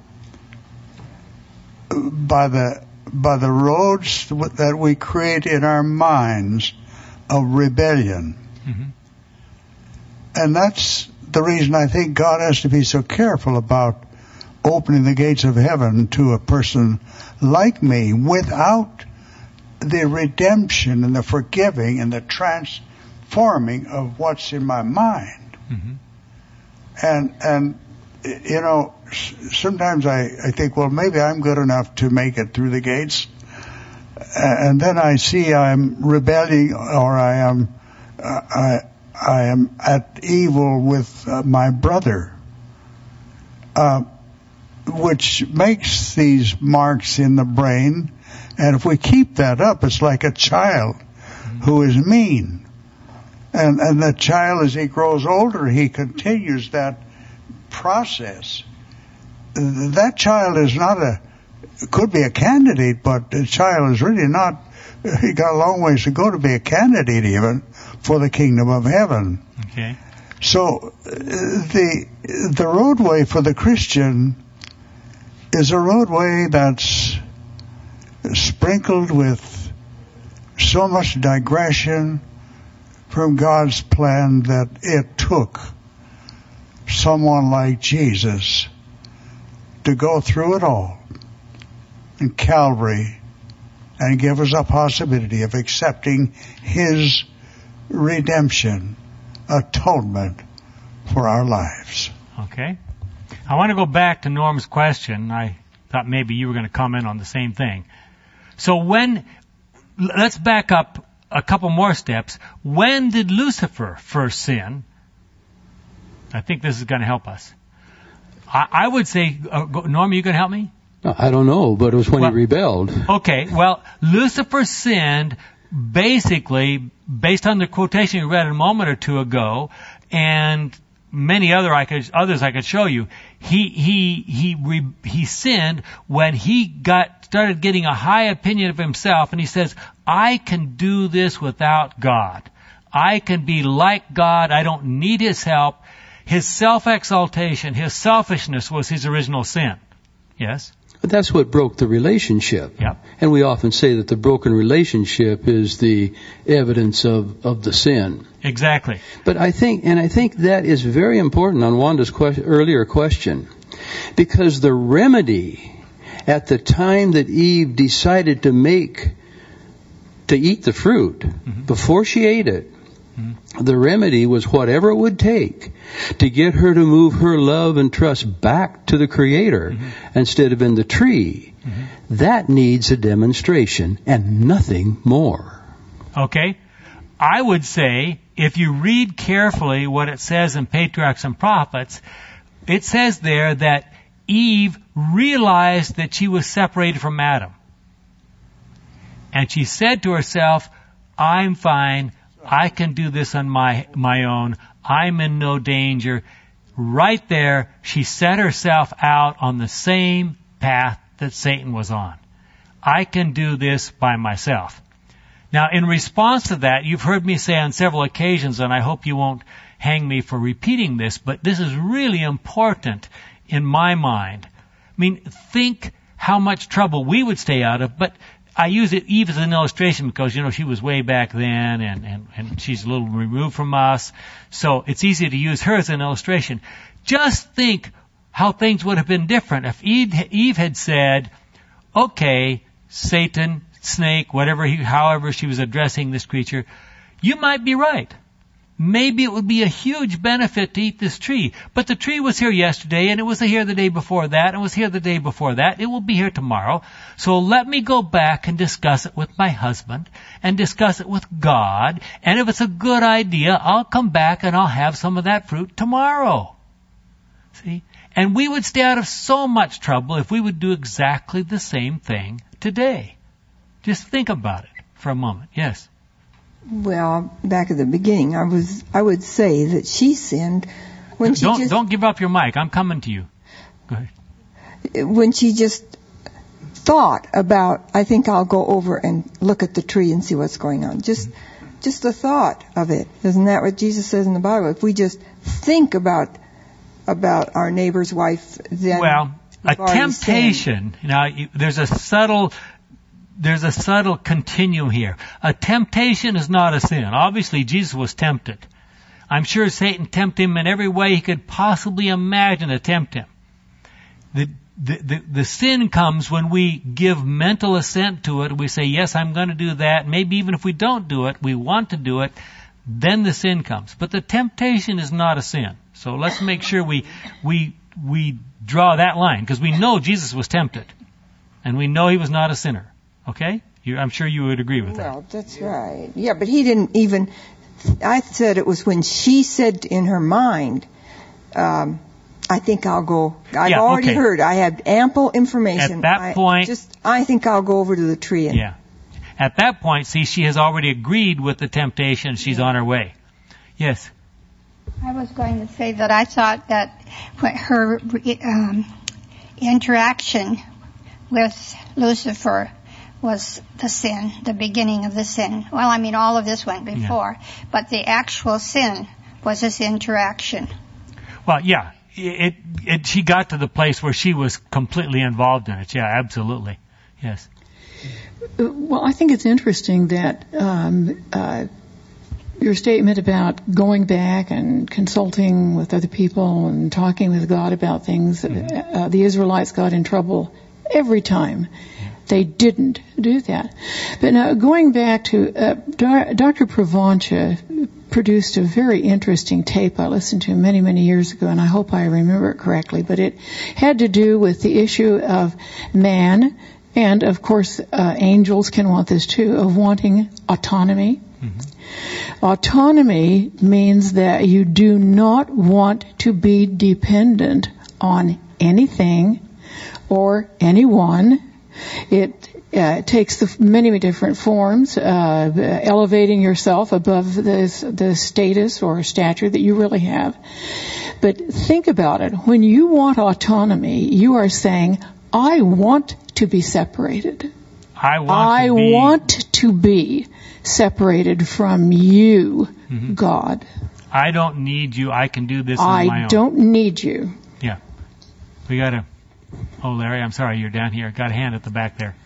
by the roads that we create in our minds of rebellion. Mm-hmm. And that's the reason I think God has to be so careful about opening the gates of heaven to a person like me without the redemption and the forgiving and the transforming of what's in my mind. Mm-hmm. And you know, sometimes I think, well, maybe I'm good enough to make it through the gates. And then I see I'm rebelling, or I am at evil with my brother, which makes these marks in the brain. And if we keep that up, it's like a child who is mean. And the child, as he grows older, he continues that process. That child is could be a candidate, but the child is really not, he got a long ways to go to be a candidate even for the kingdom of heaven. Okay. So the roadway for the Christian is a roadway that's sprinkled with so much digression from God's plan that it took someone like Jesus to go through it all in Calvary and give us a possibility of accepting His redemption, atonement for our lives. Okay. I want to go back to Norm's question. I thought maybe you were going to comment on the same thing. So let's back up a couple more steps. When did Lucifer first sin? I think this is going to help us. I would say, Norm, you going to help me? I don't know, but it was when he rebelled. Okay, well, Lucifer sinned basically based on the quotation you read a moment or two ago, and many others I could show you. He sinned when he started getting a high opinion of himself, and he says, I can do this without God. I can be like God. I don't need His help. His self-exaltation, his selfishness was his original sin. Yes? But that's what broke the relationship. Yep. And we often say that the broken relationship is the evidence of the sin. Exactly. But I think that is very important on Wanda's earlier question. Because the remedy at the time that Eve decided to eat the fruit, before she ate it, the remedy was whatever it would take to get her to move her love and trust back to the Creator instead of in the tree. That needs a demonstration and nothing more. Okay. I would say, if you read carefully what it says in Patriarchs and Prophets, it says there that Eve realized that she was separated from Adam. And she said to herself, I'm fine. I can do this on my own. I'm in no danger. Right there, she set herself out on the same path that Satan was on. I can do this by myself. Now, in response to that, you've heard me say on several occasions, and I hope you won't hang me for repeating this, but this is really important in my mind. I mean, think how much trouble we would stay out of, but I use Eve as an illustration because, she was way back then and she's a little removed from us. So it's easy to use her as an illustration. Just think how things would have been different if Eve had said, okay, Satan, snake, however she was addressing this creature, you might be right. Maybe it would be a huge benefit to eat this tree. But the tree was here yesterday, and it was here the day before that, and it was here the day before that. It will be here tomorrow. So let me go back and discuss it with my husband, and discuss it with God. And if it's a good idea, I'll come back and I'll have some of that fruit tomorrow. See? And we would stay out of so much trouble if we would do exactly the same thing today. Just think about it for a moment. Yes? Well, back at the beginning, I would say that she sinned when she don't give up your mic. I'm coming to you. Go ahead. When she just thought about, I think I'll go over and look at the tree and see what's going on. Just the thought of it. Isn't that what Jesus says in the Bible? If we just think about our neighbor's wife, then a temptation. Now, there's a subtle continuum here. A temptation is not a sin. Obviously, Jesus was tempted. I'm sure Satan tempted him in every way he could possibly imagine to tempt him. The sin comes when we give mental assent to it. We say, yes, I'm going to do that. Maybe even if we don't do it, we want to do it. Then the sin comes. But the temptation is not a sin. So let's make sure we draw that line, because we know Jesus was tempted. And we know he was not a sinner. Okay? I'm sure you would agree with that. Well, that's right. Yeah, but he didn't even... I said it was when she said in her mind, I think I'll go... I've already heard. I had ample information. At that point... I think I'll go over to the tree. Yeah. At that point, see, she has already agreed with the temptation. She's on her way. Yes? I was going to say that I thought that her interaction with Lucifer was the sin, the beginning of the sin. Well, I mean, all of this went before, but the actual sin was this interaction. Well, yeah, she got to the place where she was completely involved in it. Yeah, absolutely. Yes. Well, I think it's interesting that your statement about going back and consulting with other people and talking with God about things, the Israelites got in trouble every time. They didn't do that. But now, going back to Dr. Pravancha produced a very interesting tape I listened to many, many years ago, and I hope I remember it correctly, but it had to do with the issue of man, and of course angels can want this too, of wanting autonomy. Mm-hmm. Autonomy means that you do not want to be dependent on anything or anyone. It It takes many different forms, elevating yourself above the status or stature that you really have. But think about it. When you want autonomy, you are saying, I want to be separated. I want to be separated from you, God. I don't need you. I can do this on my own. I don't need you. Yeah. We got a... Oh, Larry, I'm sorry, you're down here. Got a hand at the back there.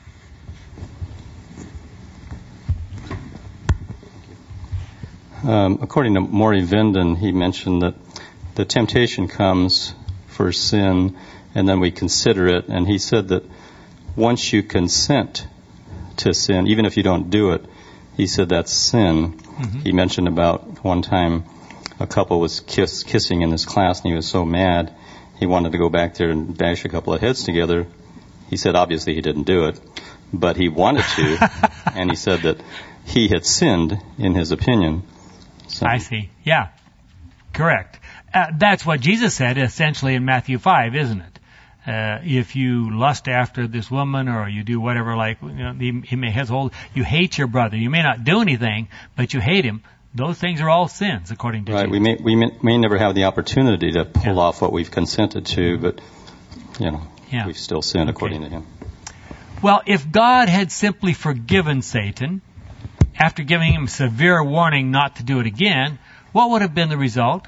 According to Maury Vinden, he mentioned that the temptation comes for sin, and then we consider it. And he said that once you consent to sin, even if you don't do it, he said that's sin. He mentioned about one time a couple was kissing in his class, and he was so mad he wanted to go back there and bash a couple of heads together. He said obviously he didn't do it, but he wanted to, and he said that he had sinned in his opinion. So. I see. Yeah. Correct. That's what Jesus said essentially in Matthew 5, isn't it? If you lust after this woman or you do whatever, like, he may has hold, you hate your brother. You may not do anything, but you hate him. Those things are all sins, according to Jesus. Right. We may never have the opportunity to pull off what we've consented to, but, we've still sinned according to him. Well, if God had simply forgiven Satan, after giving him severe warning not to do it again, what would have been the result?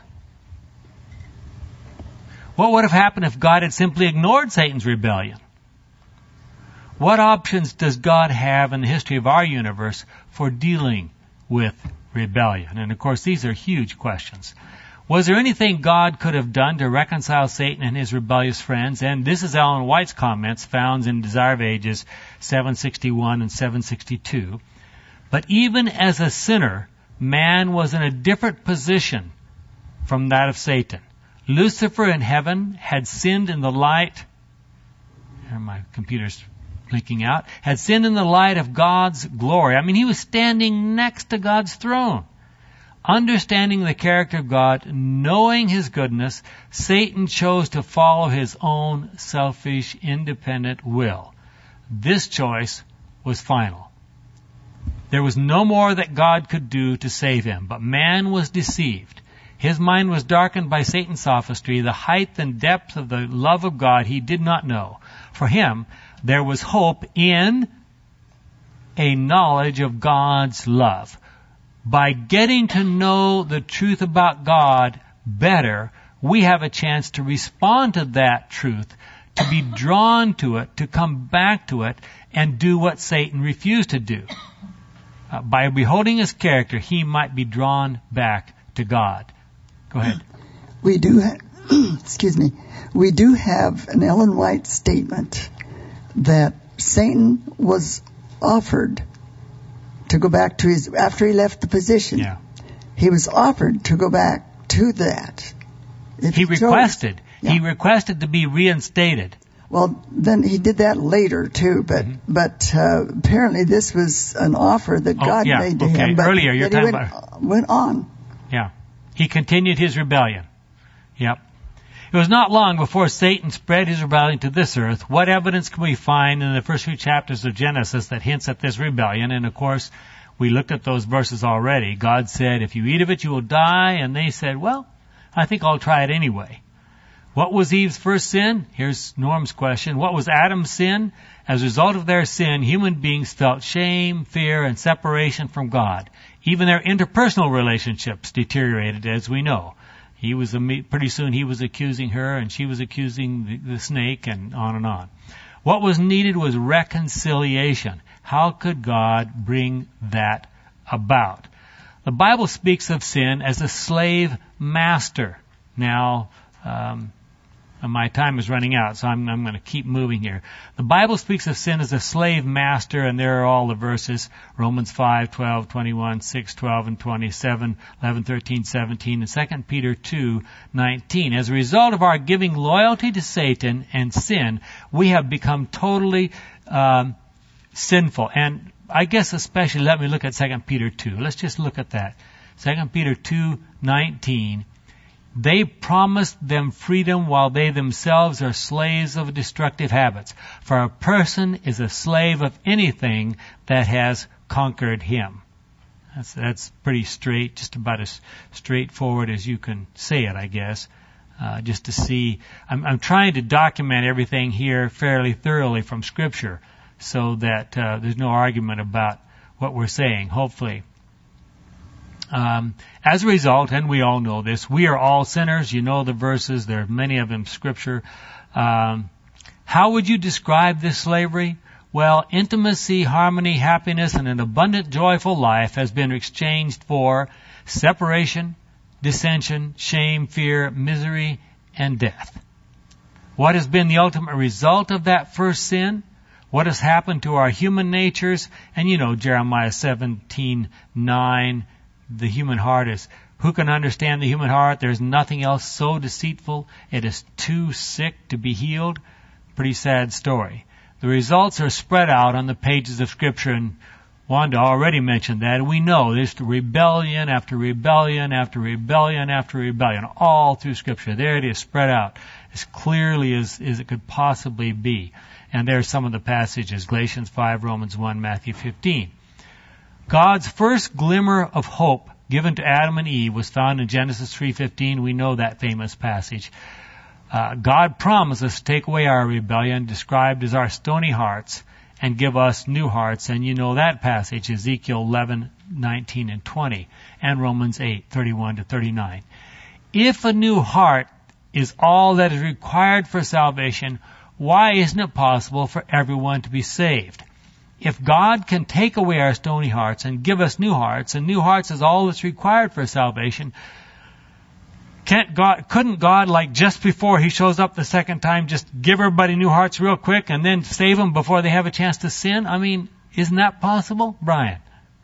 What would have happened if God had simply ignored Satan's rebellion? What options does God have in the history of our universe for dealing with rebellion? And of course, these are huge questions. Was there anything God could have done to reconcile Satan and his rebellious friends? And this is Ellen White's comments found in Desire of Ages 761 and 762. But even as a sinner, man was in a different position from that of Satan. Lucifer in heaven had sinned in the light, here my computer's blinking out, had sinned in the light of God's glory. I mean, he was standing next to God's throne. Understanding the character of God, knowing his goodness, Satan chose to follow his own selfish, independent will. This choice was final. There was no more that God could do to save him, but man was deceived. His mind was darkened by Satan's sophistry. The height and depth of the love of God he did not know. For him, there was hope in a knowledge of God's love. By getting to know the truth about God better, we have a chance to respond to that truth, to be drawn to it, to come back to it, and do what Satan refused to do. By beholding his character, he might be drawn back to God. Go ahead. We do have an Ellen White statement that Satan was offered to go back to after he left the position. Yeah. He was offered to go back to that. He requested. Yeah. He requested to be reinstated. Well, then he did that later too, but apparently this was an offer that God made to him. But earlier, you're talking about went on. Yeah, he continued his rebellion. Yep. It was not long before Satan spread his rebellion to this earth. What evidence can we find in the first few chapters of Genesis that hints at this rebellion? And of course, we looked at those verses already. God said, "If you eat of it, you will die." And they said, "Well, I think I'll try it anyway." What was Eve's first sin? Here's Norm's question. What was Adam's sin? As a result of their sin, human beings felt shame, fear, and separation from God. Even their interpersonal relationships deteriorated, as we know. Pretty soon he was accusing her, and she was accusing the snake, and on and on. What was needed was reconciliation. How could God bring that about? The Bible speaks of sin as a slave master. Now, my time is running out, so I'm going to keep moving here. The Bible speaks of sin as a slave master, and there are all the verses. Romans 5:12, 21, 6:12, and 27, 11, 13, 17, and 2 Peter 2:19. As a result of our giving loyalty to Satan and sin, we have become totally sinful. And I guess especially, let me look at 2 Peter 2. Let's just look at that. 2 Peter 2:19. They promised them freedom while they themselves are slaves of destructive habits. For a person is a slave of anything that has conquered him. That's pretty straight, just about as straightforward as you can say it, I guess. Just to see, I'm trying to document everything here fairly thoroughly from Scripture, so that there's no argument about what we're saying, hopefully. As a result, and we all know this, we are all sinners. You know the verses. There are many of them in Scripture. How would you describe this slavery? Well, intimacy, harmony, happiness, and an abundant, joyful life has been exchanged for separation, dissension, shame, fear, misery, and death. What has been the ultimate result of that first sin? What has happened to our human natures? And you know Jeremiah 17:9, the human heart is, who can understand the human heart? There's nothing else so deceitful. It is too sick to be healed. Pretty sad story. The results are spread out on the pages of Scripture, and Wanda already mentioned that. We know there's rebellion after rebellion after rebellion after rebellion all through Scripture. There it is, spread out as clearly as it could possibly be. And there's some of the passages, Galatians 5, Romans 1, Matthew 15. God's first glimmer of hope given to Adam and Eve was found in Genesis 3:15. We know that famous passage. God promised us to take away our rebellion, described as our stony hearts, and give us new hearts. And you know that passage, Ezekiel 11:19 and 20, and Romans 8:31 to 39. If a new heart is all that is required for salvation, why isn't it possible for everyone to be saved? If God can take away our stony hearts and give us new hearts, and new hearts is all that's required for salvation, couldn't God, like just before He shows up the second time, just give everybody new hearts real quick and then save them before they have a chance to sin? I mean, isn't that possible? Brian?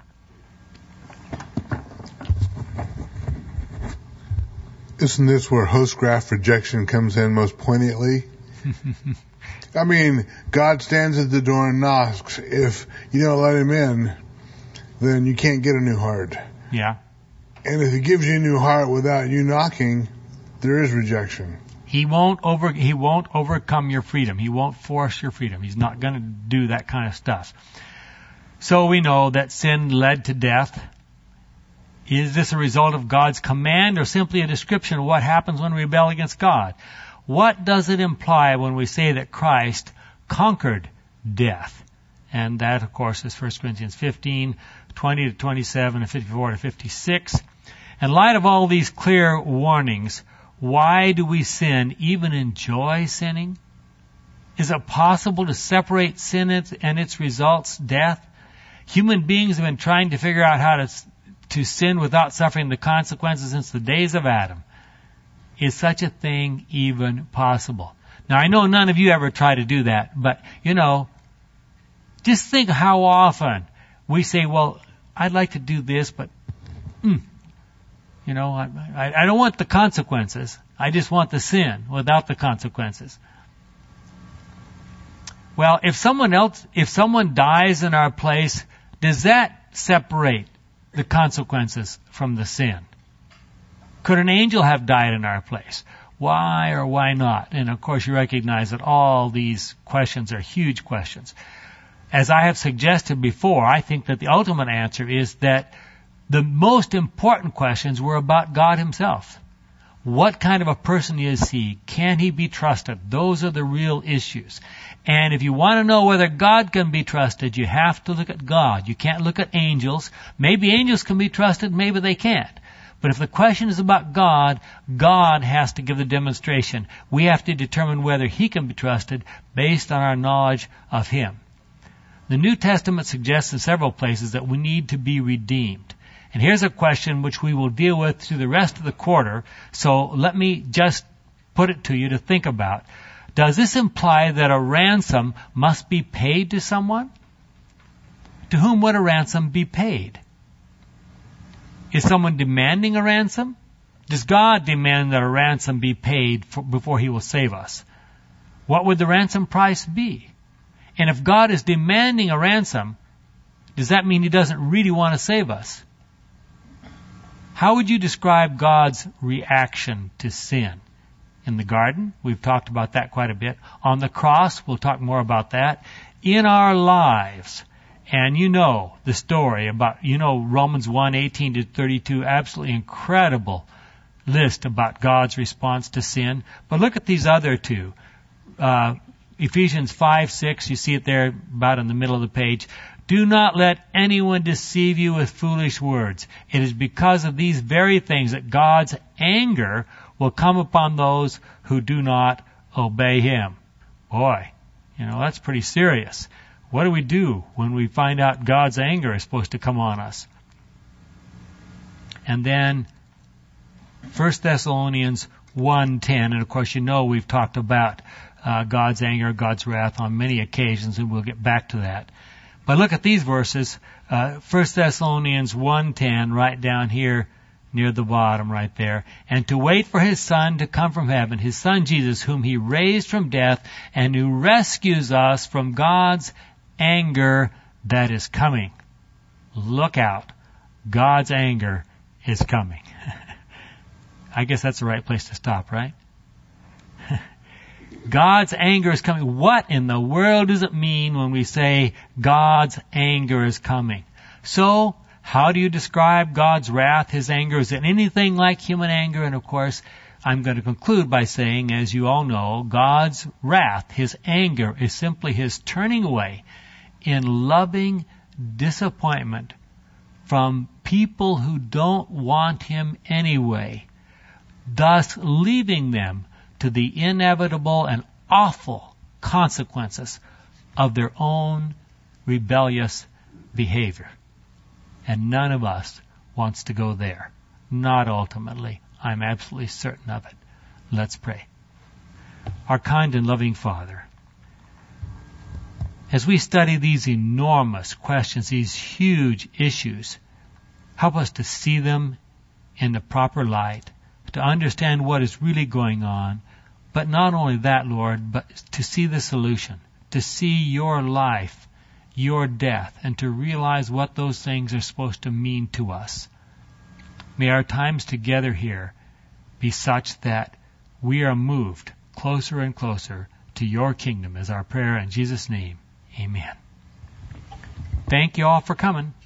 Isn't this where host graft rejection comes in most poignantly? I mean, God stands at the door and knocks. If you don't let Him in, then you can't get a new heart. Yeah. And if He gives you a new heart without you knocking, there is rejection. He won't overcome your freedom. He won't force your freedom. He's not going to do that kind of stuff. So we know that sin led to death. Is this a result of God's command or simply a description of what happens when we rebel against God? What does it imply when we say that Christ conquered death? And that, of course, is 1 Corinthians 15, 20 to 27, and 54 to 56. In light of all these clear warnings, why do we sin, even enjoy sinning? Is it possible to separate sin and its results, death? Human beings have been trying to figure out how to sin without suffering the consequences since the days of Adam. Is such a thing even possible? Now, I know none of you ever try to do that, but, just think how often we say, well, I'd like to do this, but, I don't want the consequences. I just want the sin without the consequences. Well, if someone dies in our place, does that separate the consequences from the sin? Could an angel have died in our place? Why or why not? And of course you recognize that all these questions are huge questions. As I have suggested before, I think that the ultimate answer is that the most important questions were about God Himself. What kind of a person is He? Can He be trusted? Those are the real issues. And if you want to know whether God can be trusted, you have to look at God. You can't look at angels. Maybe angels can be trusted, maybe they can't. But if the question is about God, God has to give the demonstration. We have to determine whether He can be trusted based on our knowledge of Him. The New Testament suggests in several places that we need to be redeemed. And here's a question which we will deal with through the rest of the quarter, so let me just put it to you to think about. Does this imply that a ransom must be paid to someone? To whom would a ransom be paid? Is someone demanding a ransom? Does God demand that a ransom be paid before He will save us? What would the ransom price be? And if God is demanding a ransom, does that mean He doesn't really want to save us? How would you describe God's reaction to sin? In the garden, we've talked about that quite a bit. On the cross, we'll talk more about that. In our lives, and you know the story about, Romans 1:18-32, absolutely incredible list about God's response to sin. But look at these other two. Ephesians 5:6, you see it there about in the middle of the page. Do not let anyone deceive you with foolish words. It is because of these very things that God's anger will come upon those who do not obey Him. Boy, that's pretty serious. What do we do when we find out God's anger is supposed to come on us? And then 1 Thessalonians 1:10, and of course we've talked about God's anger, God's wrath on many occasions, and we'll get back to that. But look at these verses, 1 Thessalonians 1:10, right down here near the bottom right there. And to wait for His Son to come from heaven, His Son Jesus, whom He raised from death and who rescues us from God's anger that is coming. Look out. God's anger is coming. I guess that's the right place to stop, right? God's anger is coming. What in the world does it mean when we say God's anger is coming? So, how do you describe God's wrath, His anger? Is it anything like human anger? And of course, I'm going to conclude by saying, as you all know, God's wrath, His anger, is simply His turning away in loving disappointment from people who don't want Him anyway, thus leaving them to the inevitable and awful consequences of their own rebellious behavior. And none of us wants to go there. Not ultimately. I'm absolutely certain of it. Let's pray. Our kind and loving Father, as we study these enormous questions, these huge issues, help us to see them in the proper light, to understand what is really going on. But not only that, Lord, but to see the solution, to see your life, your death, and to realize what those things are supposed to mean to us. May our times together here be such that we are moved closer and closer to your kingdom, is our prayer in Jesus' name. Amen. Thank you all for coming.